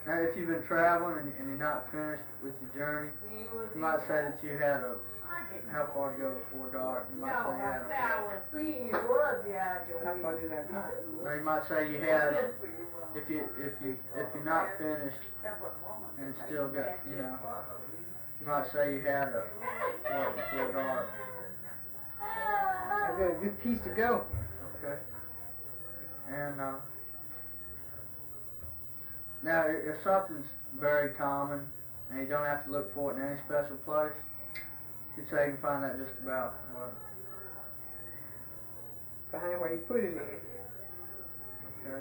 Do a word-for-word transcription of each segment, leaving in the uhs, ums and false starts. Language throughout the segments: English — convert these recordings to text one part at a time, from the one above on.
Now, if you've been traveling and, and you're not finished with your journey, you might say that you had a, how far to go before dark? You might say you had a, How far did I go? now you might say you had, if you, if you, if you're not finished and it's still got, you know, you might say you had a, what, before dark. I got a good piece to go. Okay. And, uh, now, if something's very common and you don't have to look for it in any special place, you'd say you can find that just about what? Find where you put it in. Okay.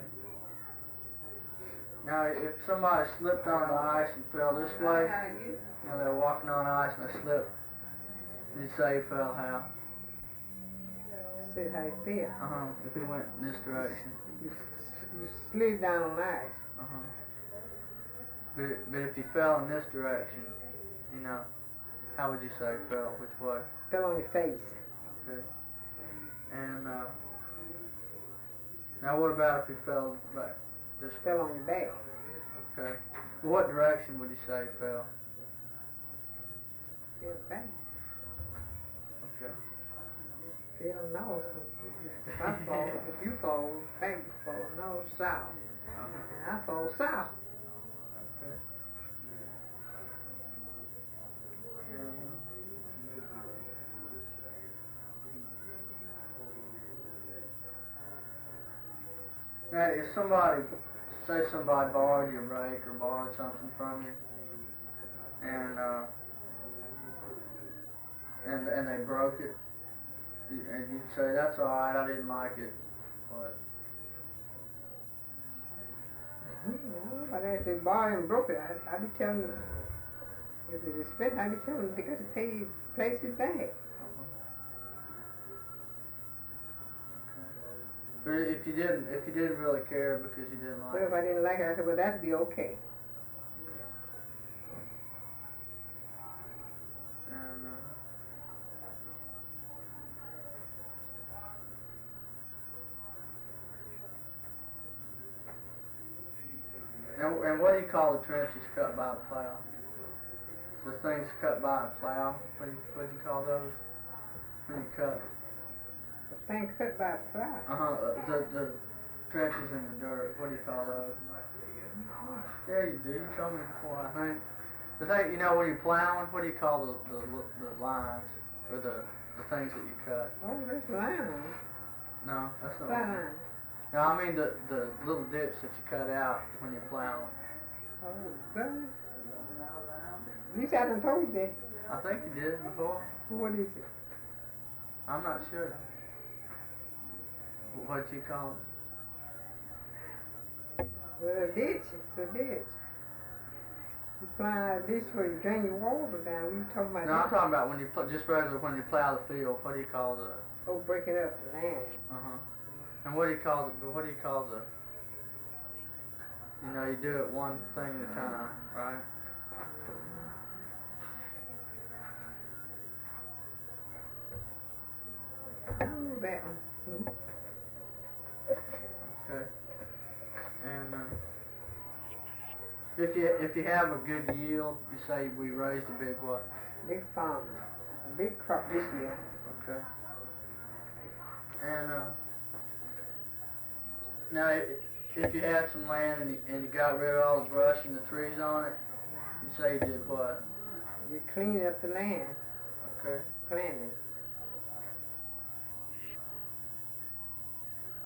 Now, if somebody slipped on the ice and fell this way, you know, they were walking on ice and they slipped, you'd say you fell how? Said how it fell. Uh-huh, if he went in this direction. You, you slid down on ice. Uh-huh. But, but if you fell in this direction, you know, how would you say you fell? Which way? Fell on your face. Okay. And, uh, now what about if you fell back this way? Fell on your back. Okay. Well, what direction would you say you fell? Fell back. Okay. Fell north. If I fall, if you fall, back you fall north, south. Uh-huh. And I fall south. Okay. Um, now, if somebody, say somebody borrowed your rake or borrowed something from you, and uh, and and they broke it, and you'd say, that's all right, I didn't like it. What? Mm-hmm. But if they borrowed and broke it, I, I'd be telling them, if it's expensive, I'd be telling them they got to pay, place it back. Uh-huh. Okay. But if you didn't, if you didn't really care because you didn't like But if it. I didn't like it, I said, well, that'd be okay. And, uh, And, and what do you call the trenches cut by a plow? The things cut by a plow, what do you, what do you call those? When you cut? The thing cut by a plow. Uh-huh, uh, the, the trenches in the dirt, what do you call those? Yeah, you do, you told me before, I think. The thing, you know, when you're plowing, what do you call the, the, the lines, or the, the things that you cut? Oh, there's line. No, that's not. Flat line. No, I mean the, the little ditch that you cut out when you're plowing. Oh, God. You said I done told you that. I think you did before. What is it? I'm not sure. What you call it? Well, a ditch. It's a ditch. You plow a ditch where you drain your water down. We were talking about No, that. I'm talking about when you pl- just regular when you plow the field. What do you call the? Oh, breaking up the land. Uh huh. And what do you call the? What do you call the? You know, you do it one thing at a time, right? I don't know that one. Mm-hmm. Okay. And uh, if you if you have a good yield, you say we raised a big what? Big farm. A big crop this year. Okay. And uh, now, i- if you had some land and you, and you got rid of all the brush and the trees on it, you'd say you did what? We cleaned up the land. Okay. Planting.